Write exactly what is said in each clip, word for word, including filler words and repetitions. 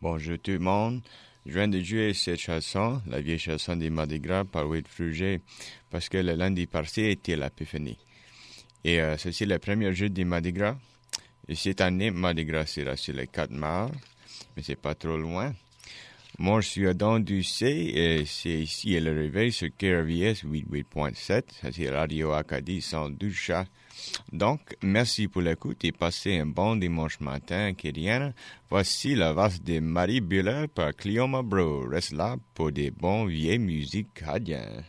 Bonjour tout le monde. Je viens de jouer cette chanson, la vieille chanson des Mardi Gras par Wade Fruget, parce que le lundi passé était l'Épiphanie. Et euh, ceci est le premier jeu des Mardi Gras. Et cette année, Mardi Gras sera sur le quatre mars, mais c'est pas trop loin. Moi, je suis à Don du C, et c'est ici le réveil sur K R V S quatre-vingt-huit point sept. Ça, c'est Radio Acadie cent douze chats. Donc, merci pour l'écoute et passez un bon dimanche matin, Acadienne. Voici la valse de Marie Buller par Cleoma Bro. Reste là pour des bons vieilles musiques acadiennes.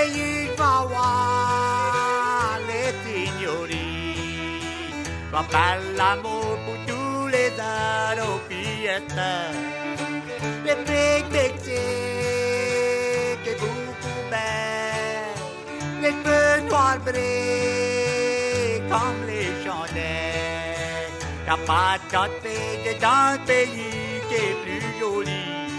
il va voir les signories. Va faire l'amour pour tous les ados fiestas. Les big mexiques et beaucoup belles. Les feux noirs brillent comme les chandelles. Y'a pas d'autre pays dans le pays qui est plus joli.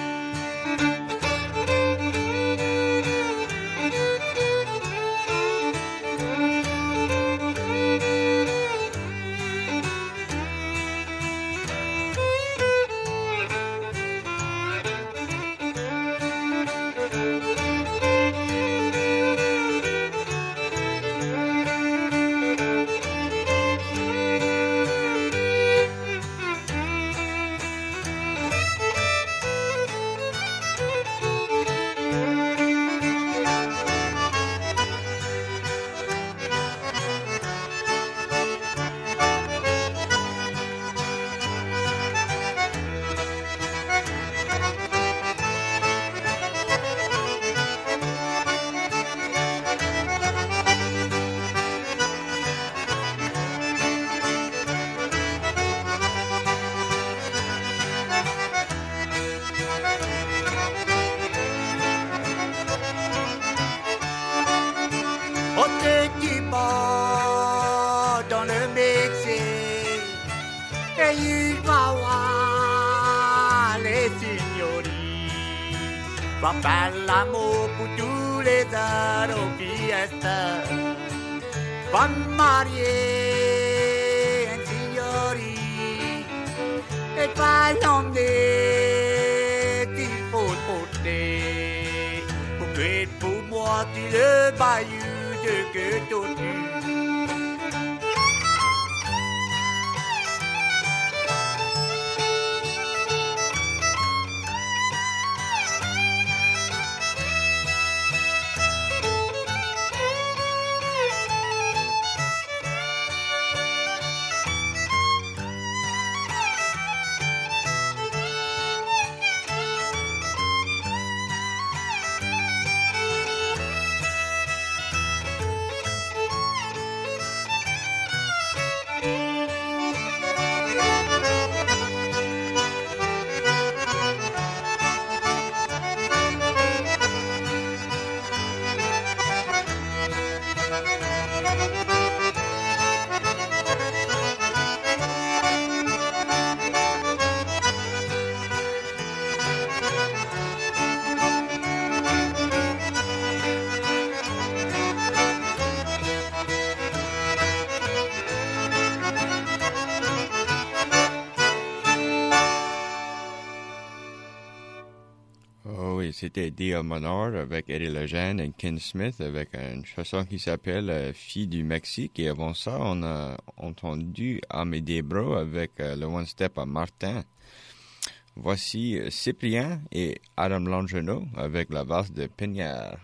Va faire l'amour pour tous les ados fiestas. Va marier un signori et va l'emmener qu'il faut porter. Pour que pour moi tu le bayou de que tortue. C'était Dia Menor avec Eddie Lejeune et Ken Smith avec une chanson qui s'appelle euh, Fille du Mexique. Et avant ça, on a entendu Amédée Bro avec euh, le One Step à Martin. Voici euh, Cyprien et Adam Langenau avec la valse de Pignard.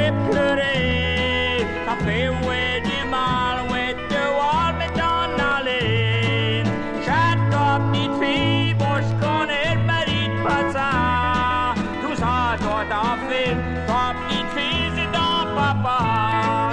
fait pleurer, ça fait ouais du mal, ouais de voir me dans aller. J'adore petite fille, bon je connais le mari de pas ça. Tout ça doit t'en faire, ta petite fille c'est dans papa.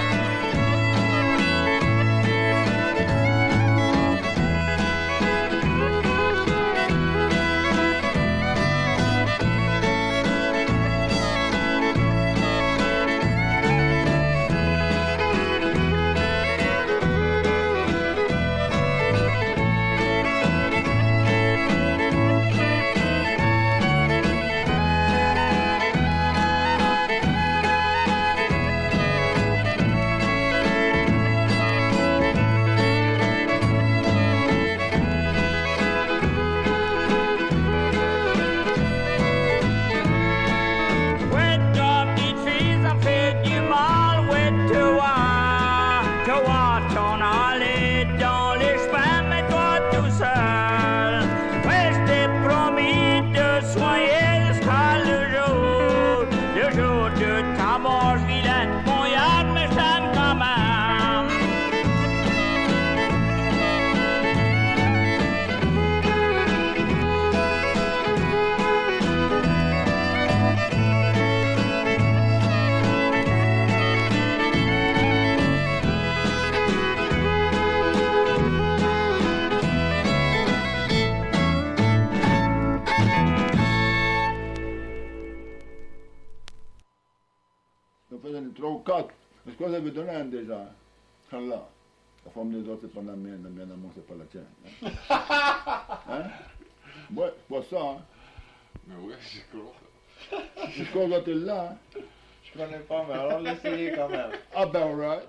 Parce que vous avez donné un déjà. Là. La forme des autres, c'est pas la mienne, la mienne amour, c'est pas la tienne. Hein? Hein? Ouais, c'est pas ça. Hein? Mais ouais, c'est cool. C'est quoi, vous êtes là? Hein? Je connais pas, mais alors l'essayer quand même. Ah ben, alright.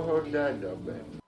Oh, dada, ben.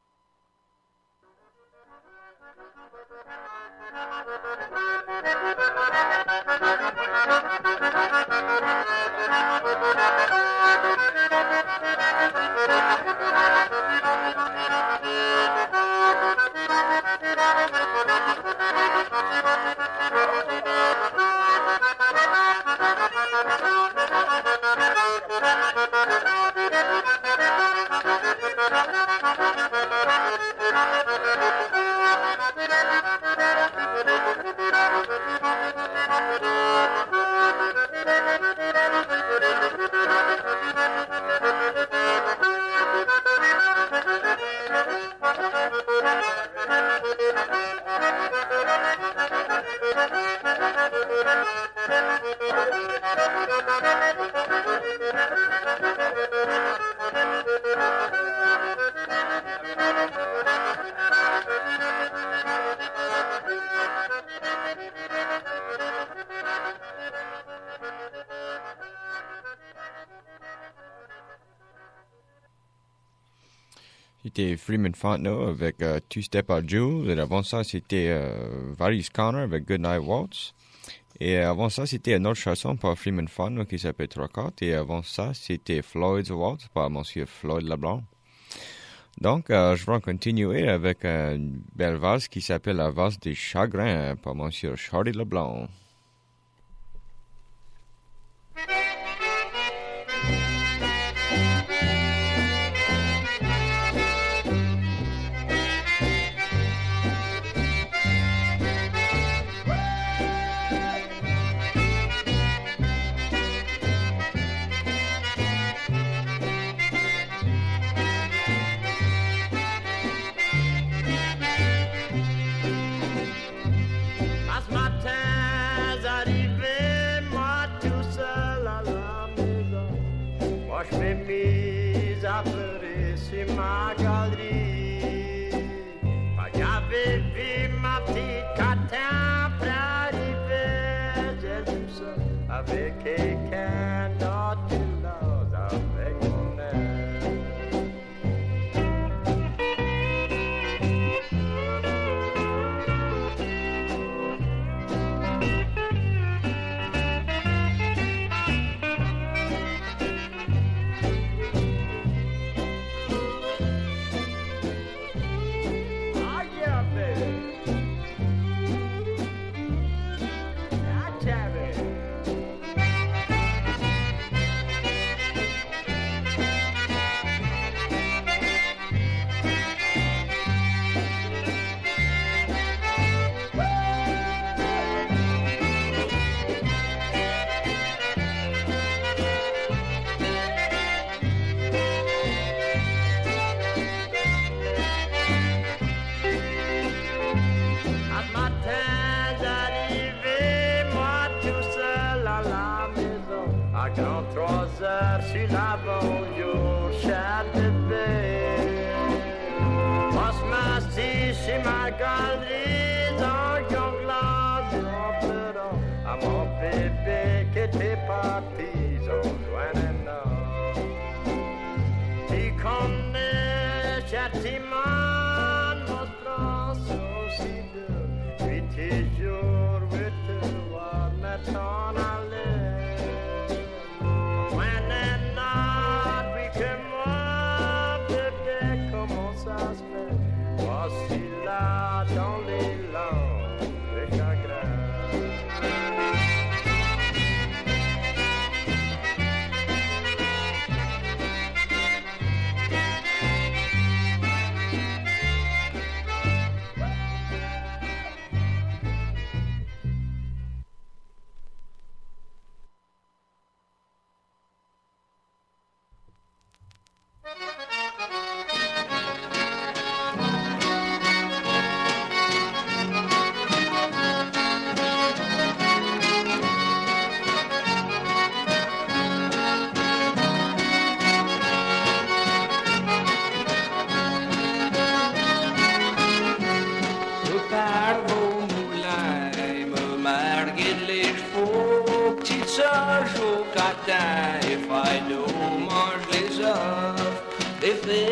C'était Freeman Fontenot avec euh, Two Step Out Jewel. Et avant ça, c'était euh, Varys Connor avec Goodnight Waltz. Et avant ça, c'était une autre chanson par Freeman Fontenot qui s'appelle Trois Quarts. Et avant ça, c'était Floyd's Waltz par Monsieur Floyd Leblanc. Donc, euh, je vais continuer avec une belle valse qui s'appelle la valse des chagrins par Monsieur Charlie Leblanc.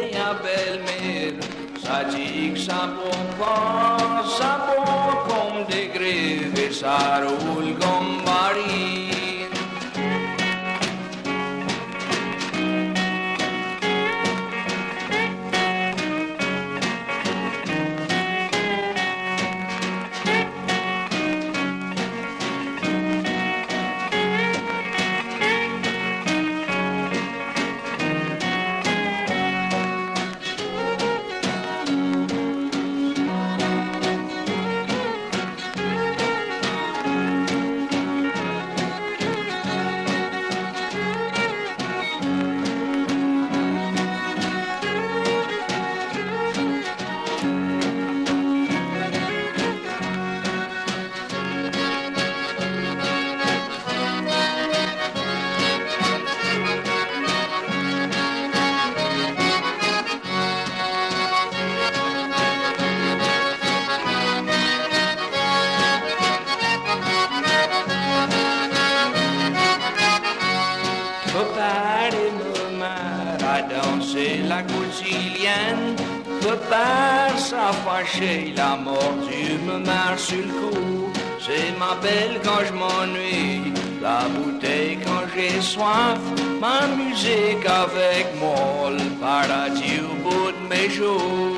minha belle-mère, ça dit que ça bombe pas, ça bombe comme des grèves et ça roule comme marine. La coutilienne peut pas s'affranchir, la mordue me marche sur le cou. C'est ma belle quand je m'ennuie, la bouteille quand j'ai soif, ma musique avec moi, le paradis au bout de mes jours.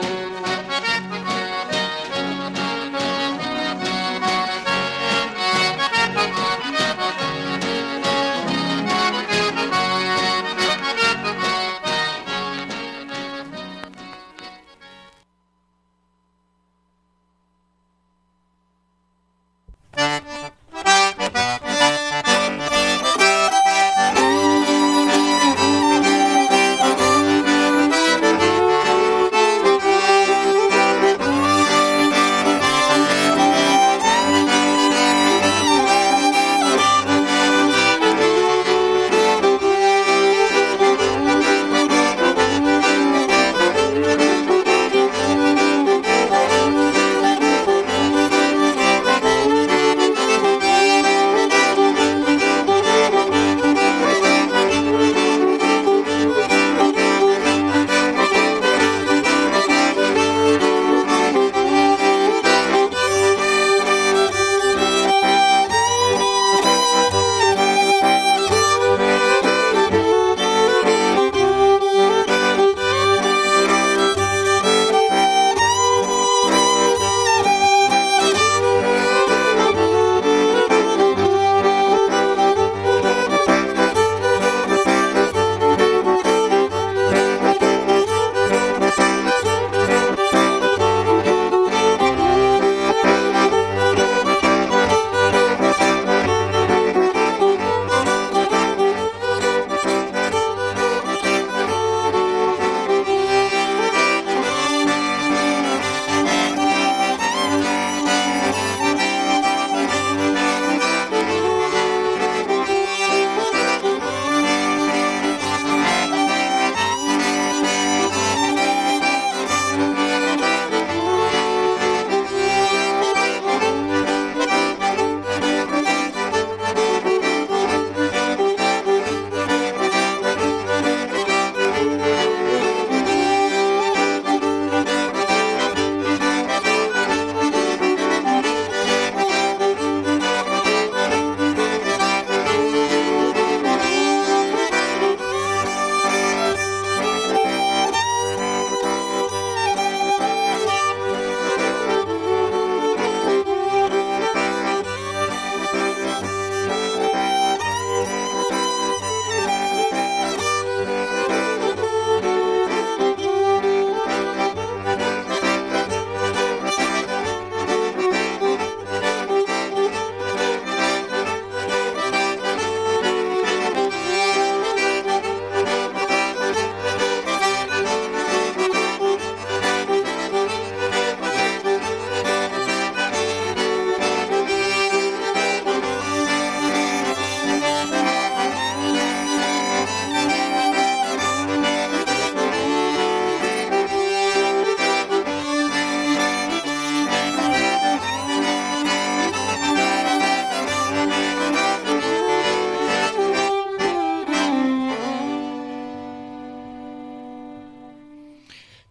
Thank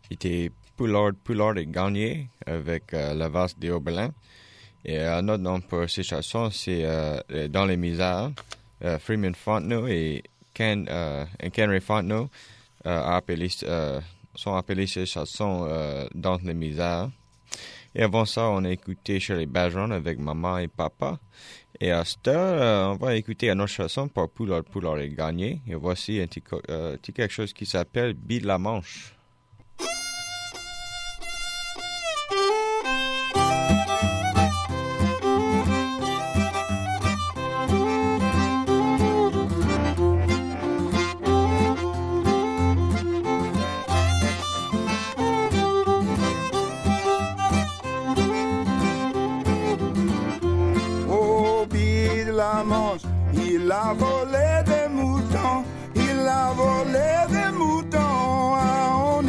C'était Poulard, Poulard et Gagné avec euh, la valse des Oberlins. Et euh, un autre nom pour ces chansons, c'est euh, Dans les misères. Euh, Freeman Fontenot et Ken, euh, et Henry Fontenot euh, a appelé, euh, sont appelés ces chansons euh, Dans les misères. Et avant ça, on a écouté Shirley Bajon avec Maman et Papa. Et à cette heure, euh, on va écouter une autre chanson par Poulard, Poulard et Gagné. Et voici un petit, euh, petit quelque chose qui s'appelle Bille la Manche. Il a volé des moutons, il a volé des moutons à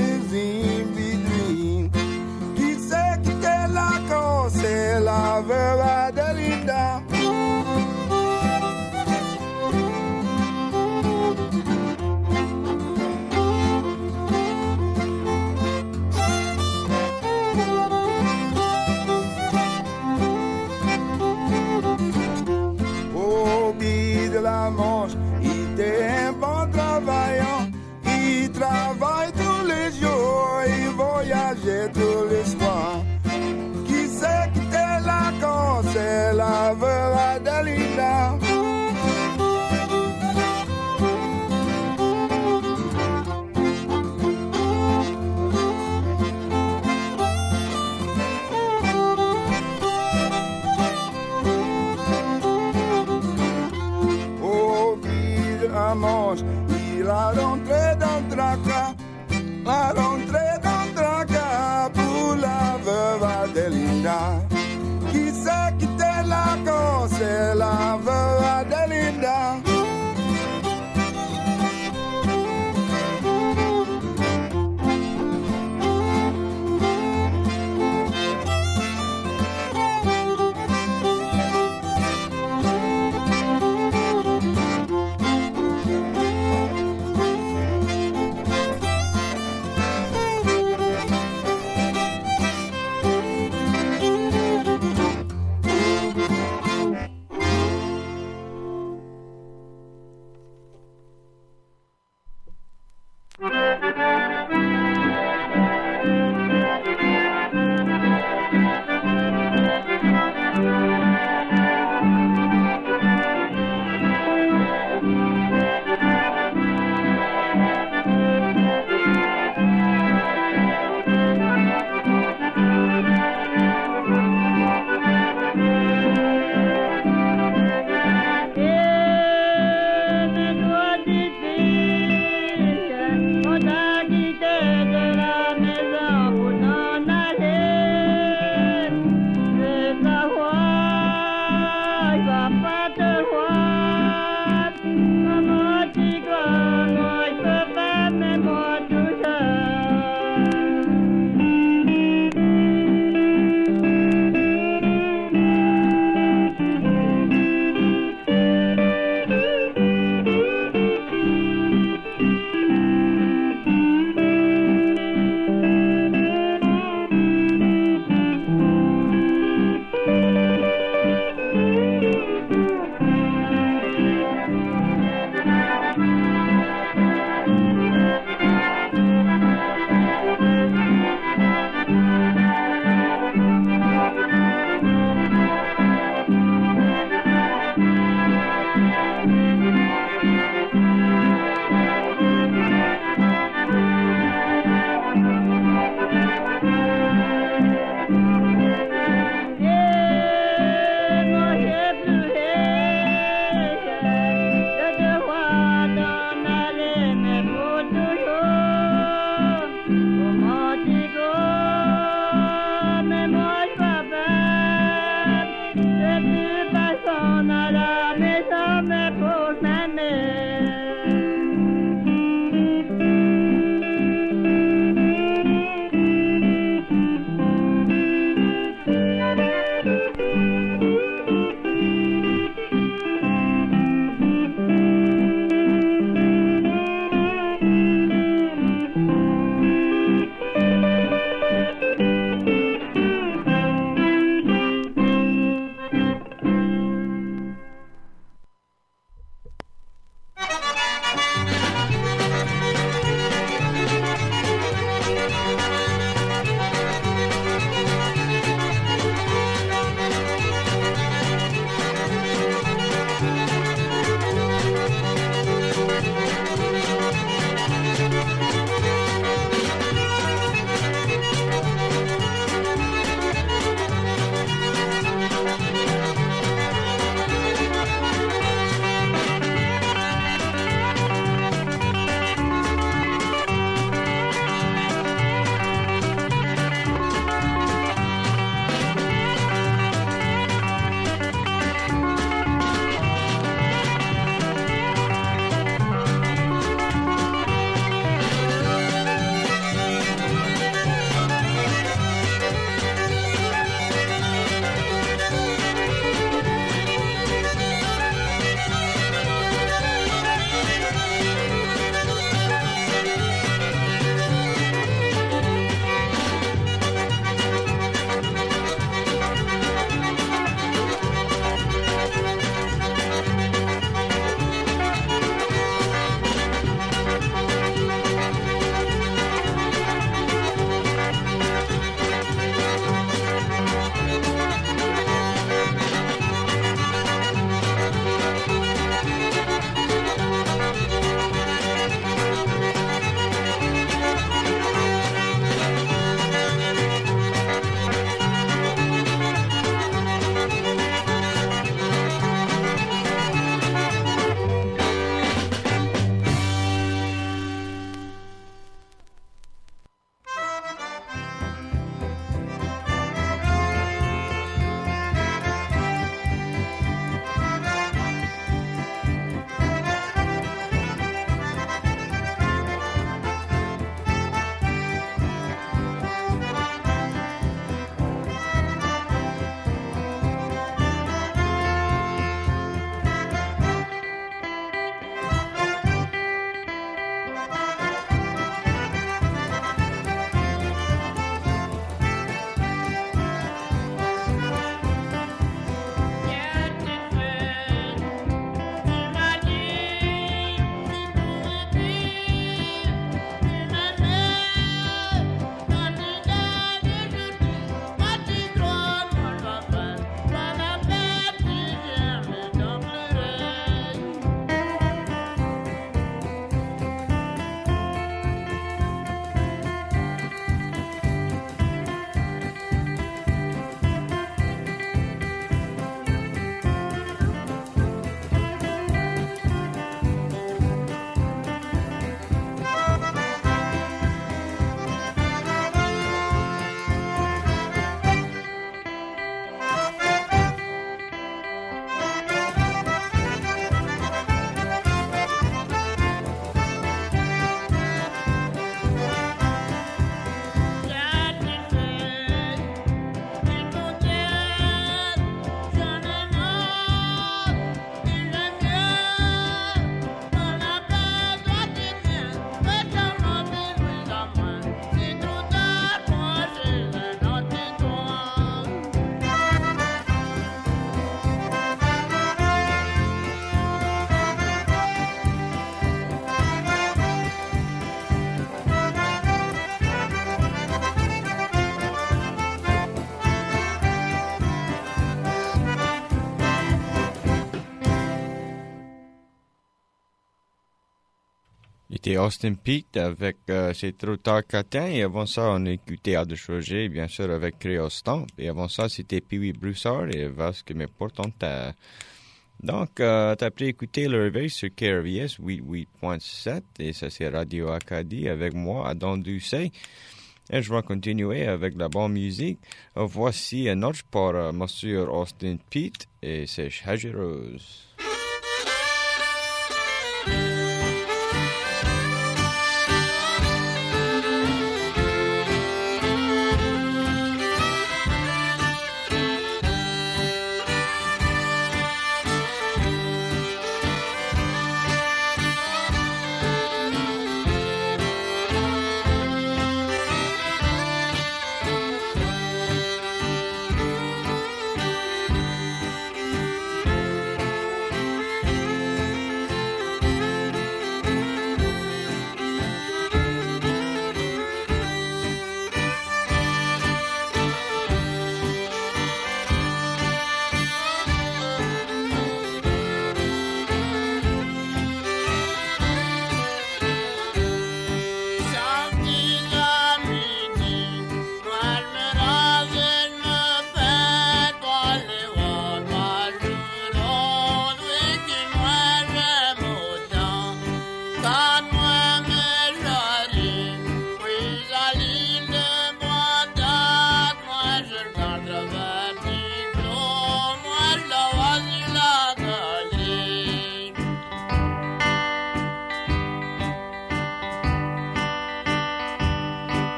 C'était Austin Peay avec euh, C'est trop tard Catin. Et avant ça, on écoutait Aldous Roger, bien sûr, avec Creole Stomp. Et avant ça, c'était Pee-wee Broussard et Vasque me portent à... Donc, euh, t'as pu écouter le réveil sur K R V S quatre-vingt-huit point sept. Et ça, c'est Radio Acadie avec moi, Adam Doucet. Et je vais continuer avec la bonne musique. Euh, voici un autre par euh, Monsieur Austin Peay et c'est Haji Rose.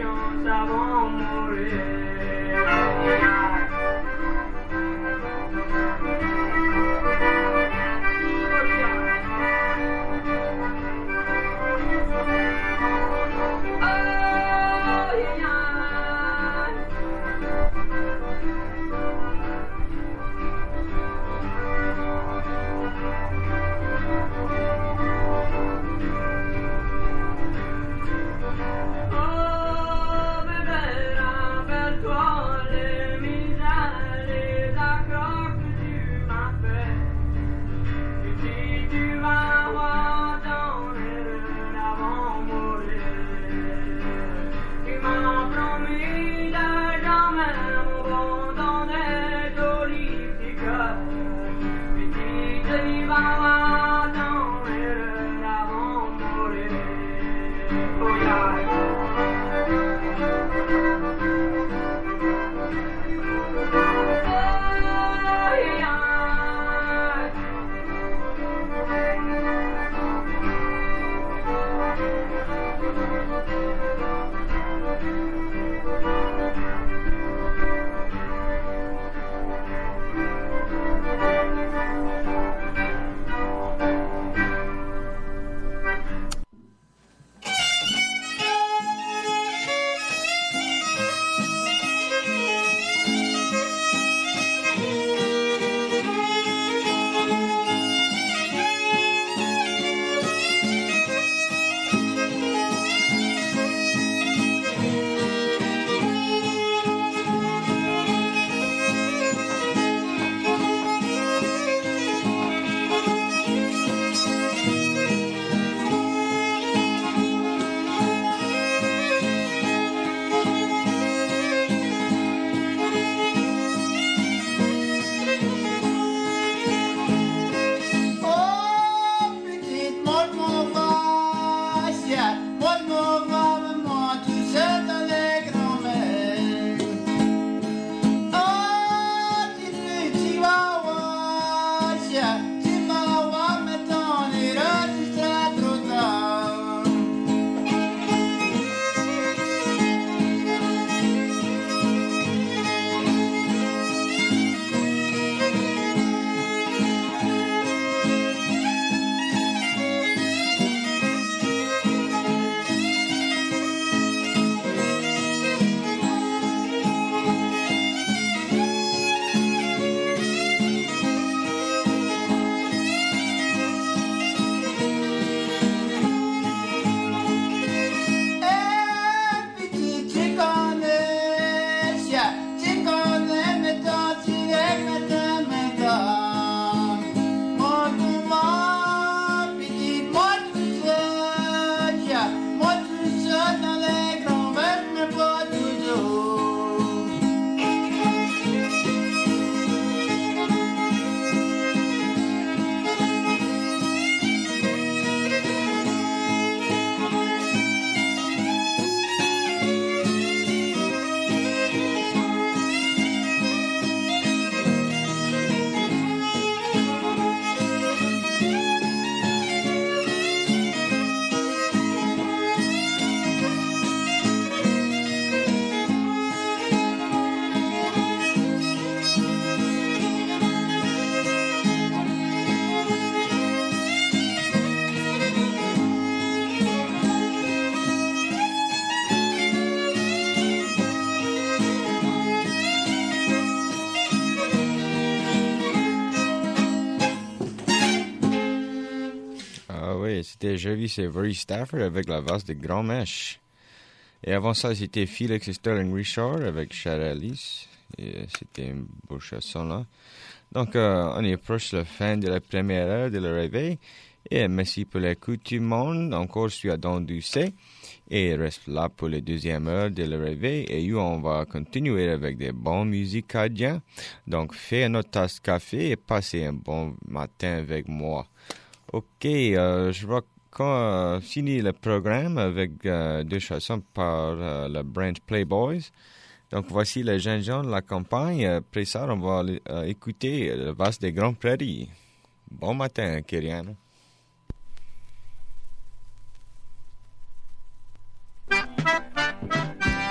patience avant de mourir. C'était Jervis et Verry Stafford avec la valse de Grand Mèche. Et avant ça, c'était Félix et Sterling Richard avec Charalis. Et c'était une beau chanson là. Donc, euh, on est proche de la fin de la première heure de le réveil. Et merci pour l'écoute tout le monde. Encore, je suis à Don Doucet. Et reste là pour la deuxième heure de le réveil. Et nous, on va continuer avec des bonnes musiques cadiennes. Donc, faites notre tasse de café et passez un bon matin avec moi. Ok, euh, je vais euh, finir le programme avec euh, deux chansons par euh, le Branch Playboys. Donc, voici les jeunes gens de la campagne. Après ça, on va euh, écouter le Valse des Grandes Prairies. Bon matin, Kyrian. Thank you.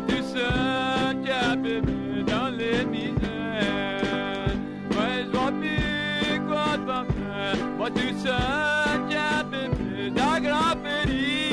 tout seul, qu'à bébé dans les misères. Ouais, je vois plus quoi de ma mère. Moi tout seul, qu'à bébé dans grand péril.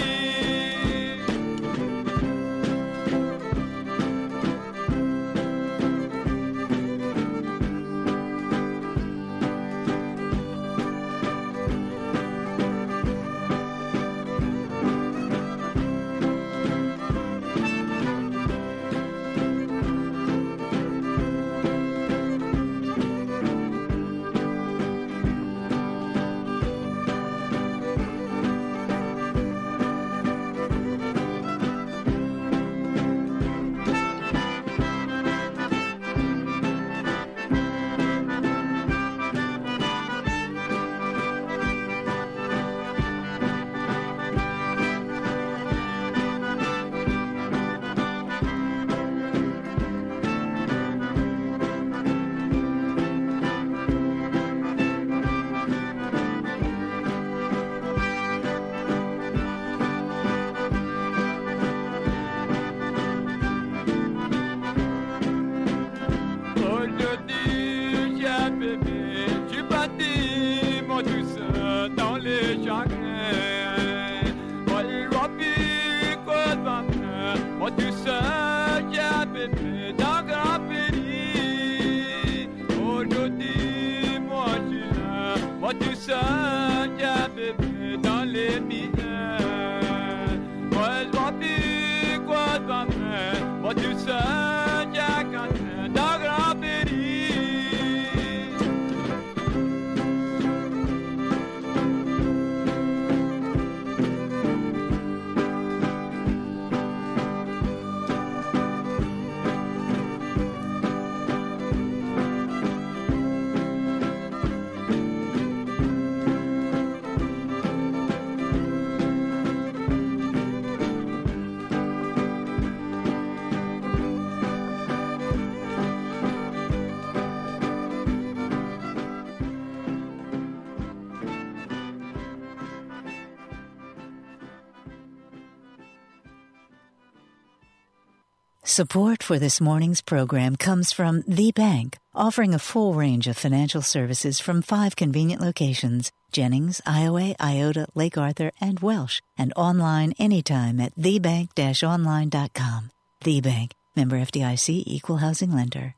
Support for this morning's program comes from The Bank, offering a full range of financial services from five convenient locations: Jennings, Iowa, Iota, Lake Arthur, and Welsh, and online anytime at the bank dash online dot com. The Bank, member F D I C, equal housing lender.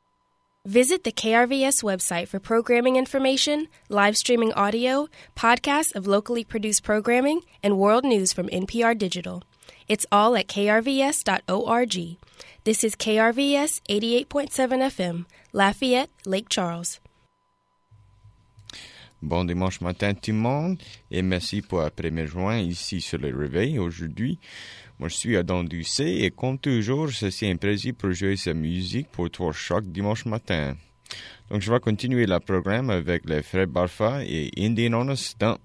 Visit the K R V S website for programming information, live streaming audio, podcasts of locally produced programming, and world news from N P R Digital. It's all at k r v s dot org. This is K R V S eighty-eight point seven F M, Lafayette, Lake Charles. Bon dimanche matin tout le monde et merci pour après me joindre ici sur le réveil aujourd'hui. Moi je suis Adam Doucet et comme toujours, c'est un plaisir pour jouer sa musique pour toi chaque dimanche matin. Donc je vais continuer le programme avec les frères Barfa et Indian on a Stump.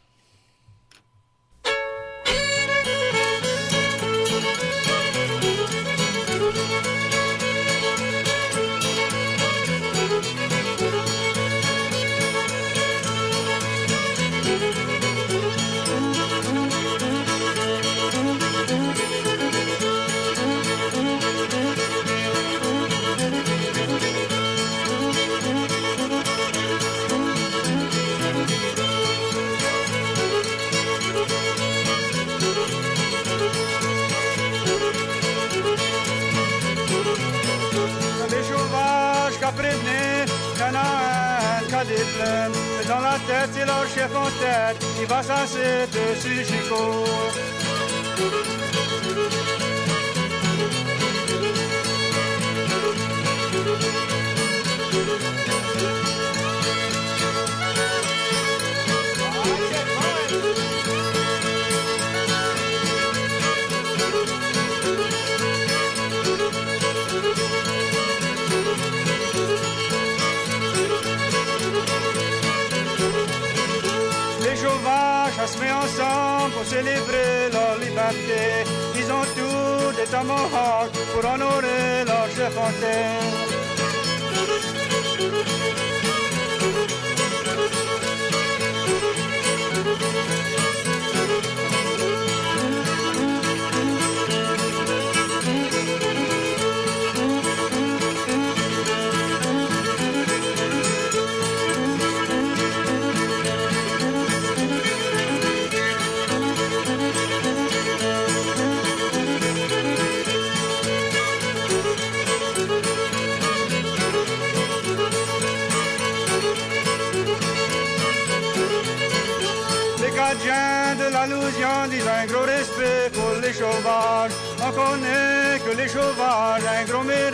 Dans la tête, c'est leur chef en tête, il va s'asseoir dessus Chico. Se met ensemble pour célébrer leur liberté. Ils ont tous des tomahawks pour honorer leur chef en tête. Alousiens disent un gros respect pour les sauvages. On connaît que les sauvages, un gros mérite.